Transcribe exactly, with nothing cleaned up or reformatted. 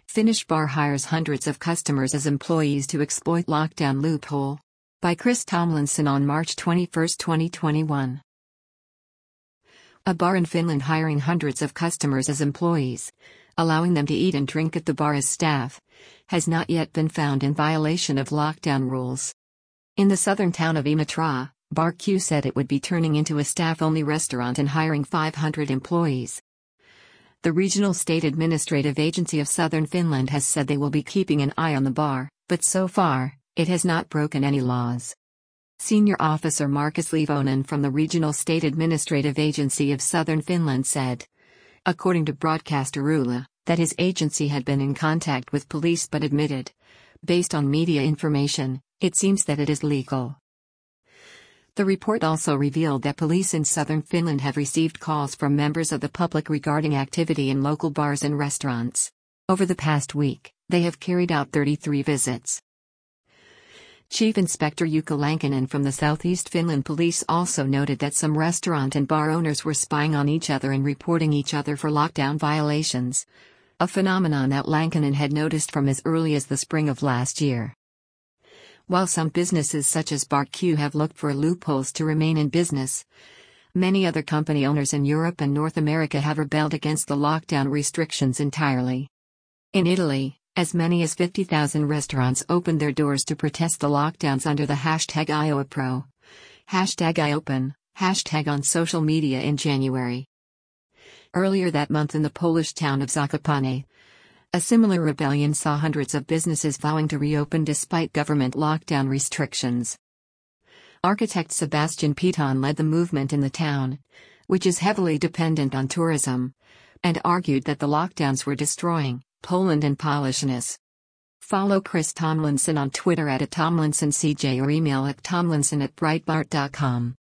Finnish bar hires hundreds of customers as employees to exploit lockdown loophole. By Chris Tomlinson on March twenty-first, twenty twenty-one. A bar in Finland hiring hundreds of customers as employees, allowing them to eat and drink at the bar as staff, has not yet been found in violation of lockdown rules. In the southern town of Imatra, Bar Q said it would be turning into a staff-only restaurant and hiring five hundred employees. The Regional State Administrative Agency of Southern Finland has said they will be keeping an eye on the bar, but so far, it has not broken any laws. Senior Officer Markus Levonen from the Regional State Administrative Agency of Southern Finland said, according to broadcaster Yle, that his agency had been in contact with police but admitted, based on media information, it seems that it is legal. The report also revealed that police in southern Finland have received calls from members of the public regarding activity in local bars and restaurants. Over the past week, they have carried out thirty-three visits. Chief Inspector Jukka Lankinen from the Southeast Finland Police also noted that some restaurant and bar owners were spying on each other and reporting each other for lockdown violations, a phenomenon that Lankinen had noticed from as early as the spring of last year. While some businesses such as Bar Q have looked for loopholes to remain in business, many other company owners in Europe and North America have rebelled against the lockdown restrictions entirely. In Italy, as many as fifty thousand restaurants opened their doors to protest the lockdowns under the hashtag IOAPRO, hashtag IOPEN, hashtag on social media in January. Earlier that month in the Polish town of Zakopane, a similar rebellion saw hundreds of businesses vowing to reopen despite government lockdown restrictions. Architect Sebastian Piton led the movement in the town, which is heavily dependent on tourism, and argued that the lockdowns were destroying Poland and Polishness. Follow Chris Tomlinson on Twitter at, at TomlinsonCJ or email at tomlinson at breitbart dot com.